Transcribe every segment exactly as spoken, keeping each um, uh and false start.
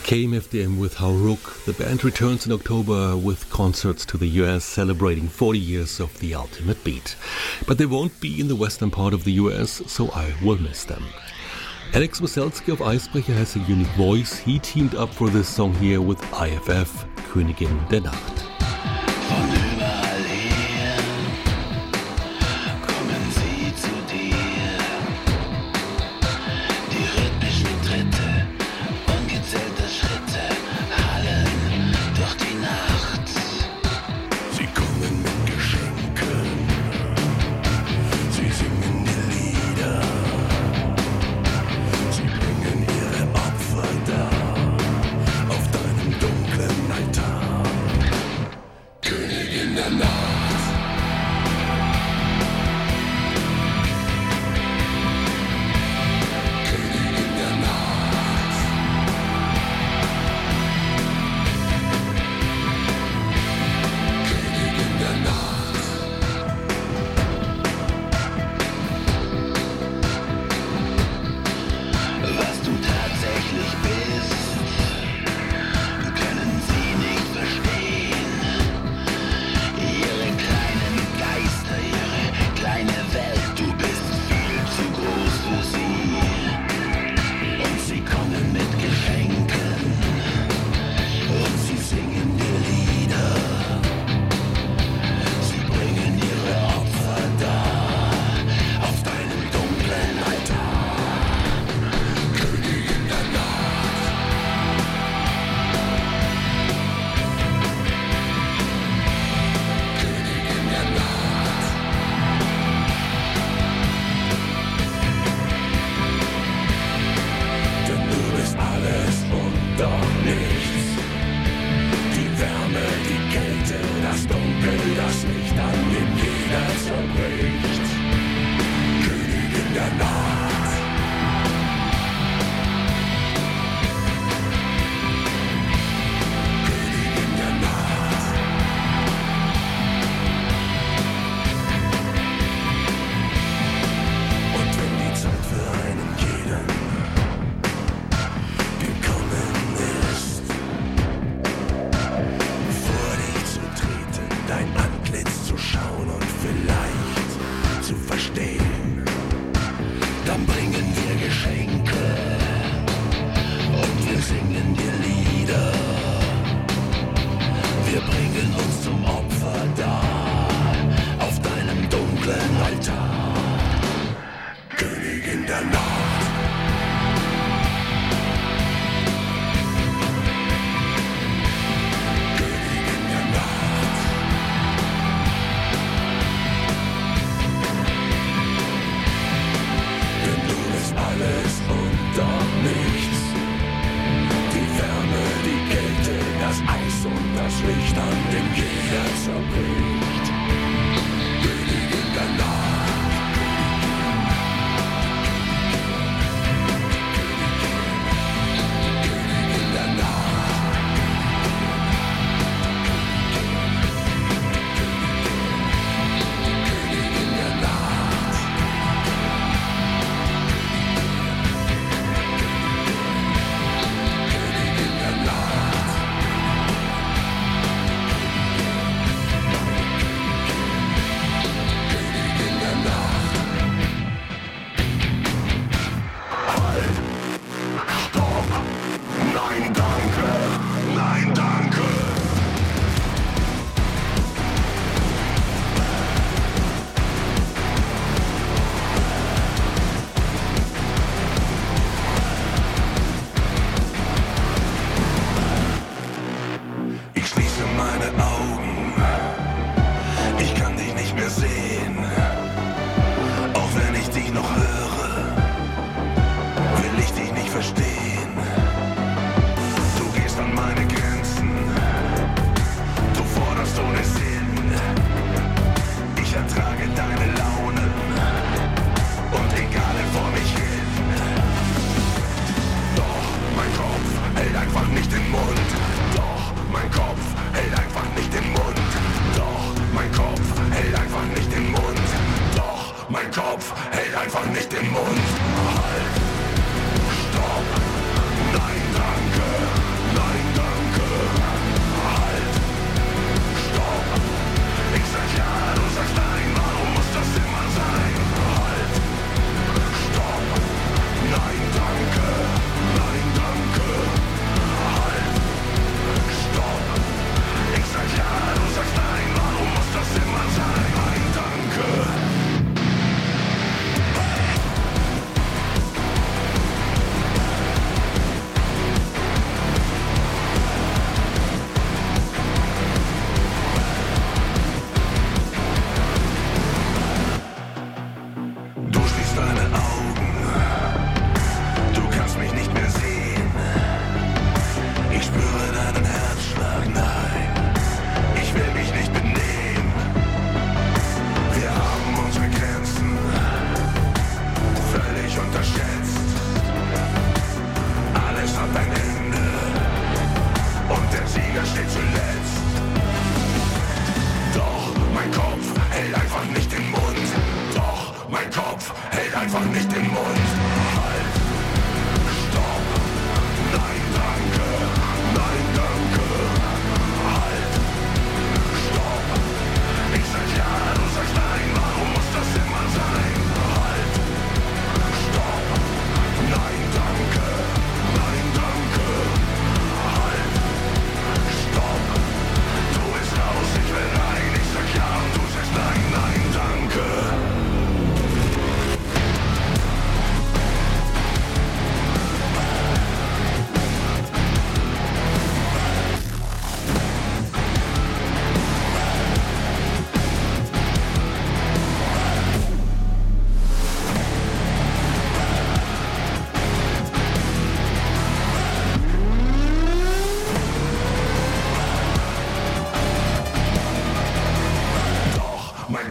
K M F D M with Hauruck. The band returns in October with concerts to the U S celebrating forty years of the ultimate beat. But they won't be in the western part of the U S, so I will miss them. Alex Wasilski of Eisbrecher has a unique voice. He teamed up for this song here with I F F, Königin der Nacht.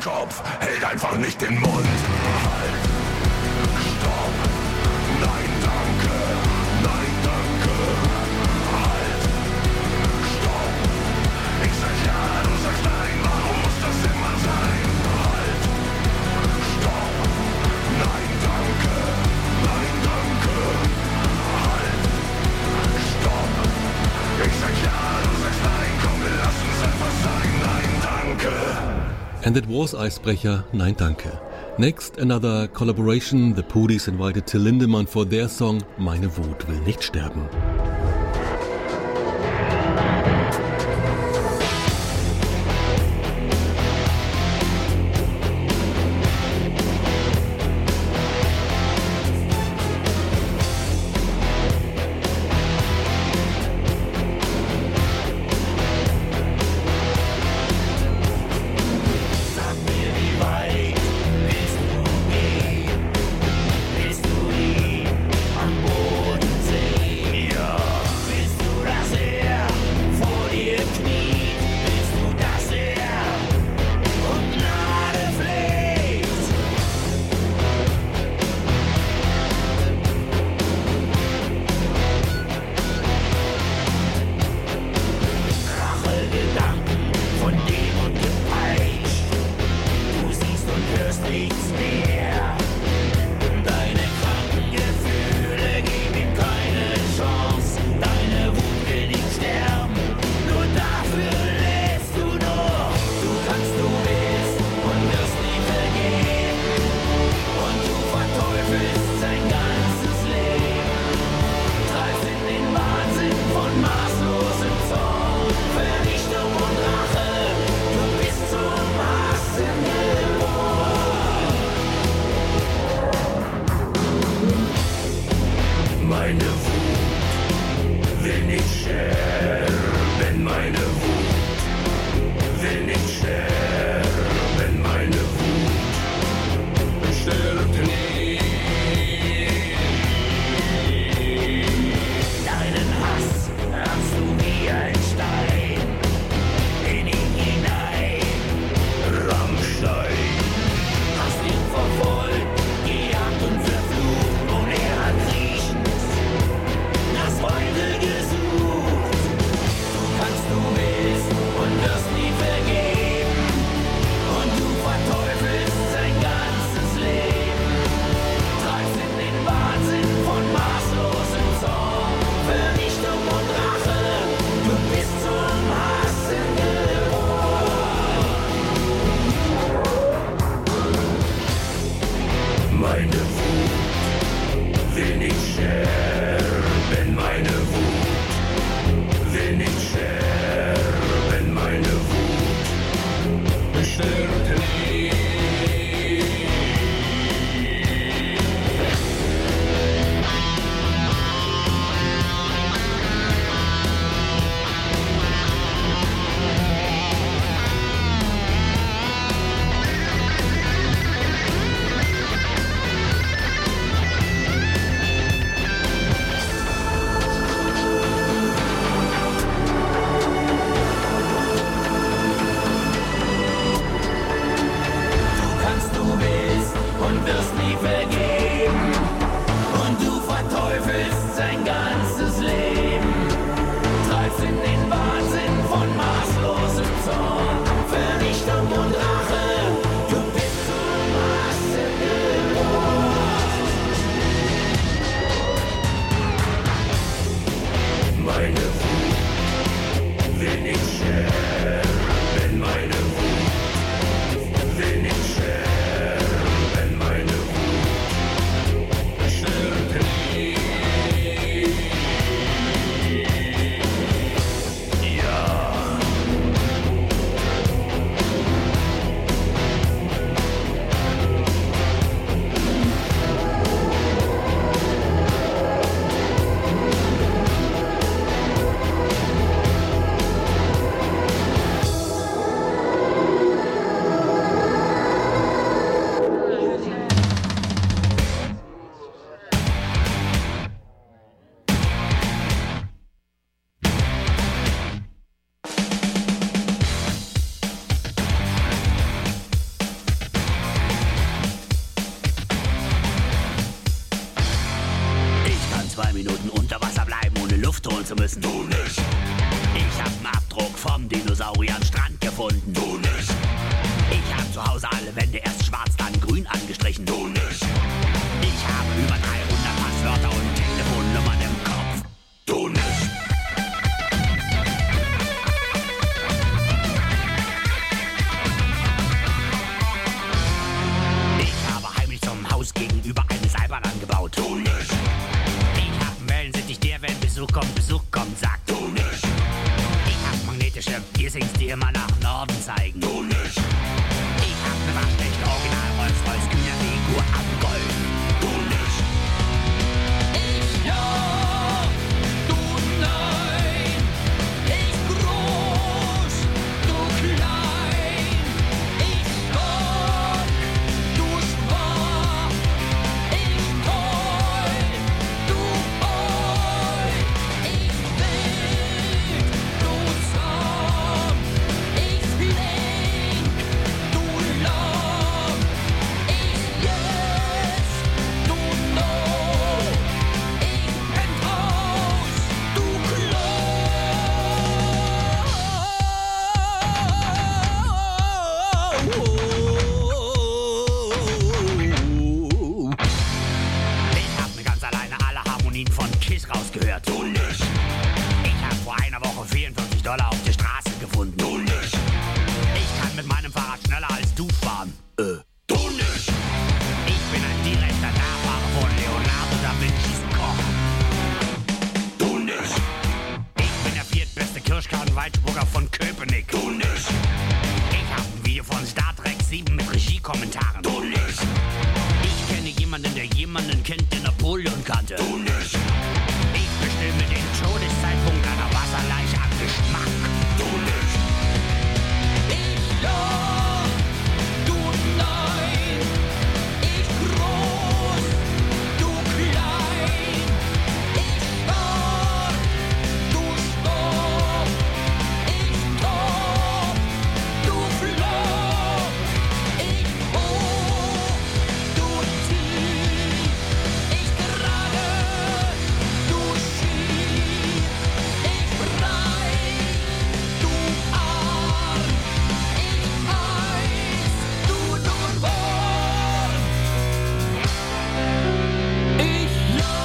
Kopf hält einfach nicht den Mund. Halt, stopp, nein danke, nein danke. Halt, stopp, ich sag ja, du sagst nein, warum muss das immer sein? Halt, stopp, nein danke, nein danke. Halt, stopp, ich sag ja, du sagst nein, komm, wir lassen's einfach sein, nein danke. And that was Eisbrecher, Nein Danke. Next, another collaboration. The Pudis invited Till Lindemann for their song Meine Wut will nicht sterben. Ja, zu müssen. Du nicht, Ich hab 'n Abdruck vom Dinosaurier am Strand gefunden. du nicht, Ich hab zu Hause alle Wände erst schwarz, dann grün angestrichen. du nicht, Ich habe über dreihundert Passwörter und Telefonnummern im Kopf. du nicht. Ich habe heimlich zum Haus gegenüber eine Seilbahn angebaut. Du nicht, Ich hab einen Wellensittich, der, wenn Besuch kommt, Besuch kommt, sagt. du nicht, Ich hab magnetische Piercings, die immer nach Norden zeigen. du nicht, Ich hab eine waschechte Original Rolls-Royce Kühnerfigur am Golf. du nicht, Ich ja, du nein. Ich groß, du klein. Ich stark, du schwach. Ich toll, du oll. Ich wild, du zahm. Ich flink, du lahm. Ich yes, du no. Ich Penthouse, du Klo. Ich hab mir ganz alleine alle Harmonien von Kiss rausgehört. du nicht, Ich hab vor einer Woche vierundvierzig Dollar auf der Straße gefunden. du nicht, Ich kann mit meinem Fahrrad schneller als du fahren. Äh. du nicht, Ich bin ein direkter Nachfahre von Leonardo da Vincis Koch. du nicht, Ich bin der viertbeste Kirschkernweitsburger von Köpenick. du nicht, Ich hab ein Video von Star Trek sieben mit Regiekommentaren. du nicht, Ich kenne jemanden, der jemanden kennt, der Napoleon kannte. du nicht, Ich bestimme den Todeszeitpunkt einer Wasserleiche am Geschmack. du nicht, Ich ja, du nein. Ich groß, du klein. Ich stark, du stopp. Ich top, du flop. Ich hoch, du tief. Ich gerade, du schief. Ich breit, du arm. Ich Eis, du nun warm. Ich ja,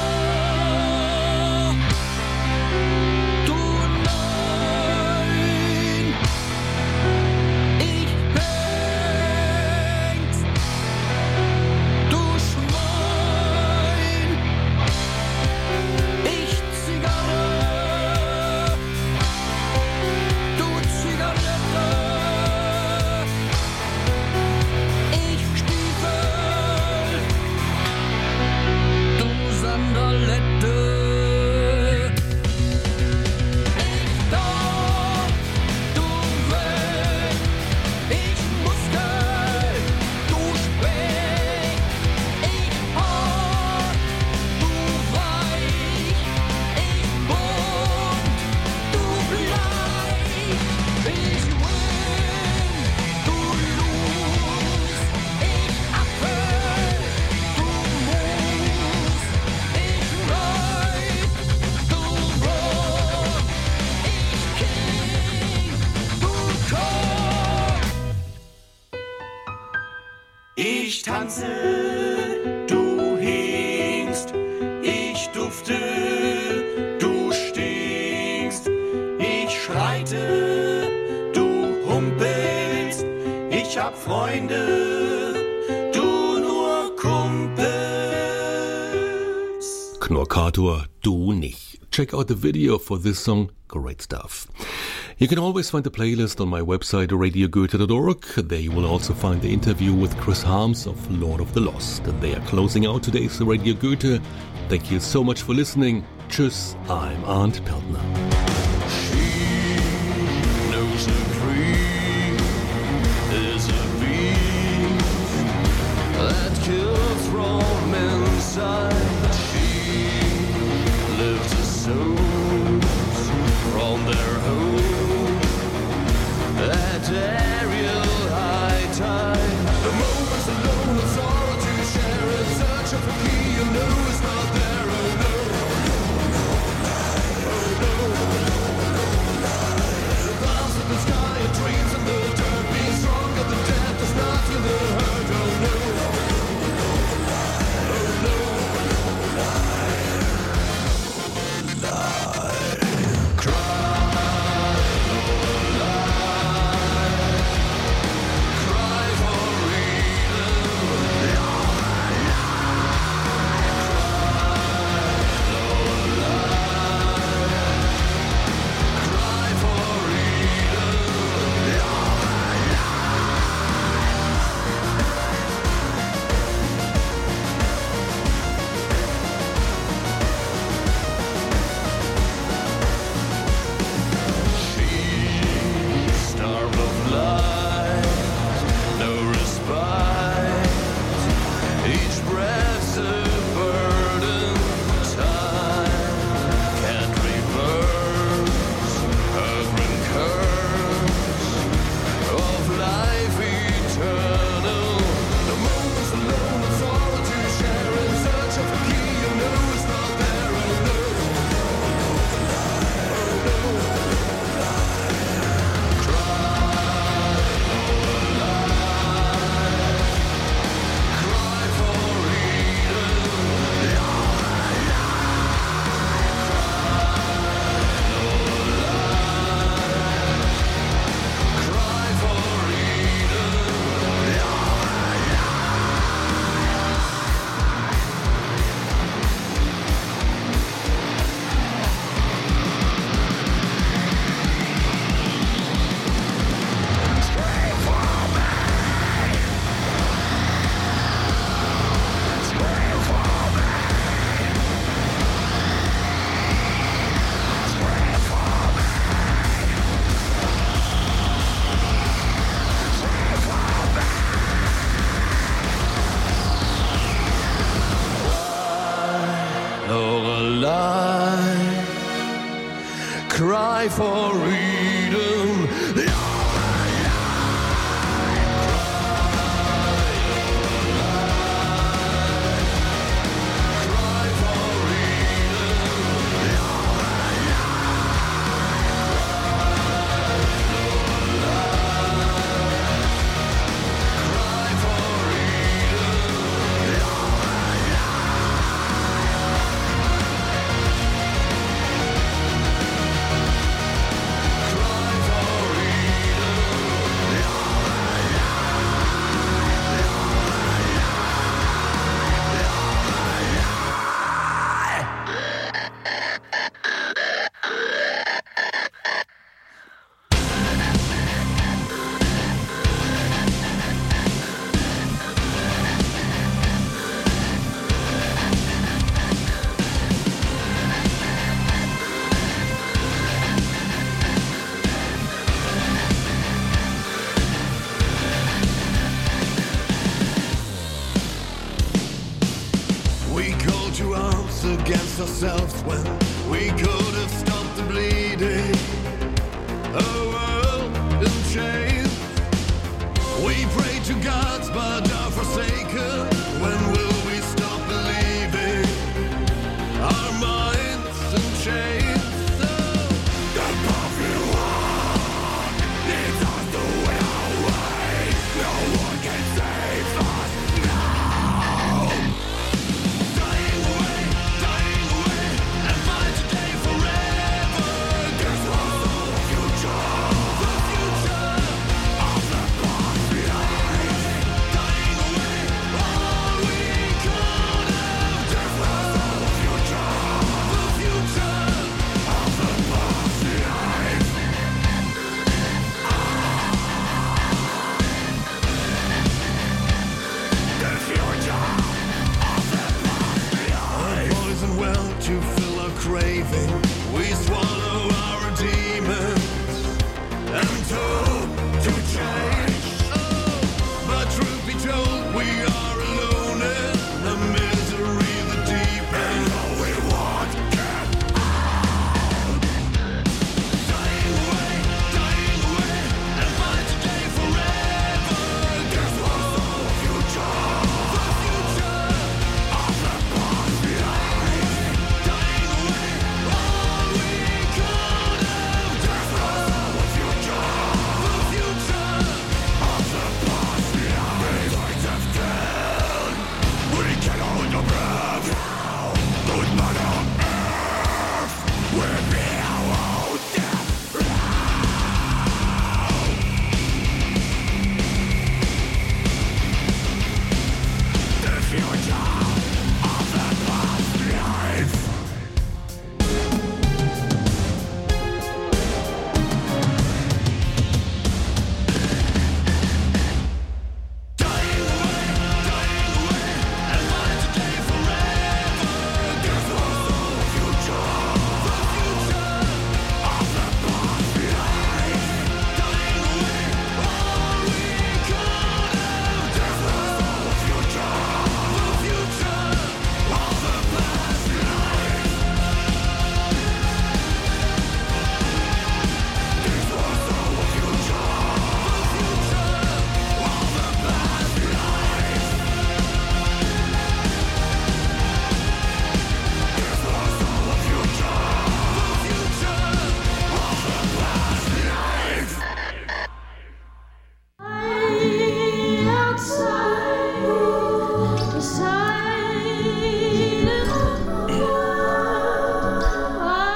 du nein. Ich Hengst, du Schwein. Ich Zigarre, du Zigarette. Ich Stiefel, du Sandalette. Ich Dorf, du Weg. Ich Muskel, du Speck. Ich hart, du weich. Ich bunt, du bleich. Ich win, du lose. Ich Apfel, du Mus. Ich ride, du rock. Ich king, du cock. ich tanze, du hinkst, ich dufte, du stinkst, ich schreite, du humpelst, ich hab Freunde, du nur Kumpels. Knorkator, du nicht. Check out the video for this song. Great stuff. You can always find the playlist on my website, radio goethe dot org. There you will also find the interview with Chris Harms of Lord of the Lost. And they are closing out today's Radio Goethe. Thank you so much for listening. Tschüss, I'm Arndt Peltner. Knows a creek is a beast that kills from inside. She lifts her souls from their home at aerial high tide. The moment's alone with sorrow to share in search of a key you know is not there. Oh no, oh no, oh no. for freedom. Against ourselves when we could have stopped the bleeding. A world in chains. We pray to gods but are forsaken. When will we stop believing? Our minds in chains. So the path we walk leads us to our way. No one can save us now. Dying away. To fill our craving, we swallow our demons and hope to change. Oh, but truth be told, we are alone in the misery that deepens. All we want get out. Dying away, dying away, and by today forever. Guess what's the future? The future of the past behind.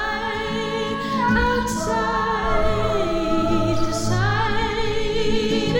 Outside, outside,